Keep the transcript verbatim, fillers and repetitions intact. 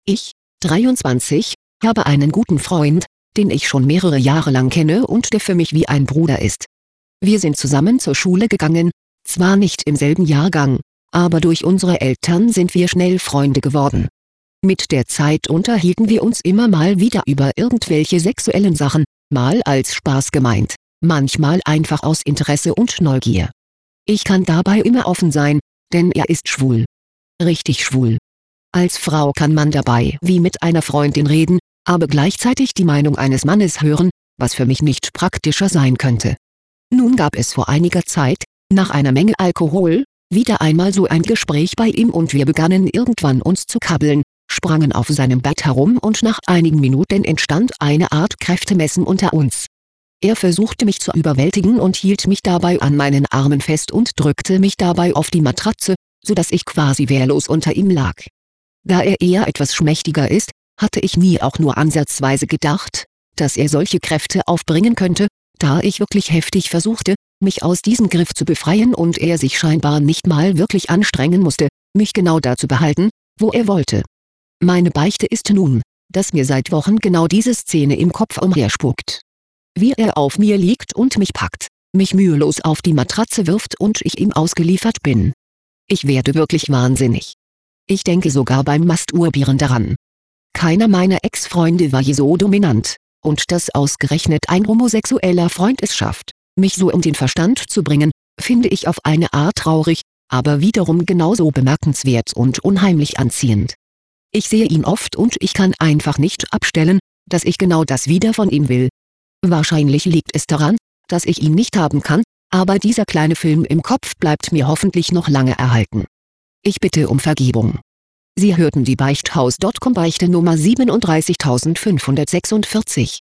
Ich, dreiundzwanzig, habe einen guten Freund, den ich schon mehrere Jahre lang kenne und der für mich wie ein Bruder ist. Wir sind zusammen zur Schule gegangen, zwar nicht im selben Jahrgang, aber durch unsere Eltern sind wir schnell Freunde geworden. Mit der Zeit unterhielten wir uns immer mal wieder über irgendwelche sexuellen Sachen, mal als Spaß gemeint, manchmal einfach aus Interesse und Neugier. Ich kann dabei immer offen sein, denn er ist schwul. Richtig schwul. Als Frau kann man dabei wie mit einer Freundin reden, aber gleichzeitig die Meinung eines Mannes hören, was für mich nicht praktischer sein könnte. Nun gab es vor einiger Zeit, nach einer Menge Alkohol, wieder einmal so ein Gespräch bei ihm und wir begannen irgendwann uns zu kabbeln, sprangen auf seinem Bett herum und nach einigen Minuten entstand eine Art Kräftemessen unter uns. Er versuchte mich zu überwältigen und hielt mich dabei an meinen Armen fest und drückte mich dabei auf die Matratze, sodass ich quasi wehrlos unter ihm lag. Da er eher etwas schmächtiger ist, hatte ich nie auch nur ansatzweise gedacht, dass er solche Kräfte aufbringen könnte, da ich wirklich heftig versuchte, mich aus diesem Griff zu befreien und er sich scheinbar nicht mal wirklich anstrengen musste, mich genau da zu behalten, wo er wollte. Meine Beichte ist nun, dass mir seit Wochen genau diese Szene im Kopf umherspukt. Wie er auf mir liegt und mich packt, mich mühelos auf die Matratze wirft und ich ihm ausgeliefert bin. Ich werde wirklich wahnsinnig. Ich denke sogar beim Masturbieren daran. Keiner meiner Ex-Freunde war je so dominant, und dass ausgerechnet ein homosexueller Freund es schafft, mich so um den Verstand zu bringen, finde ich auf eine Art traurig, aber wiederum genauso bemerkenswert und unheimlich anziehend. Ich sehe ihn oft und ich kann einfach nicht abstellen, dass ich genau das wieder von ihm will. Wahrscheinlich liegt es daran, dass ich ihn nicht haben kann, aber dieser kleine Film im Kopf bleibt mir hoffentlich noch lange erhalten. Ich bitte um Vergebung. Sie hörten die Beichthaus Punkt com Beichte Nummer siebenunddreißigtausendfünfhundertsechsundvierzig.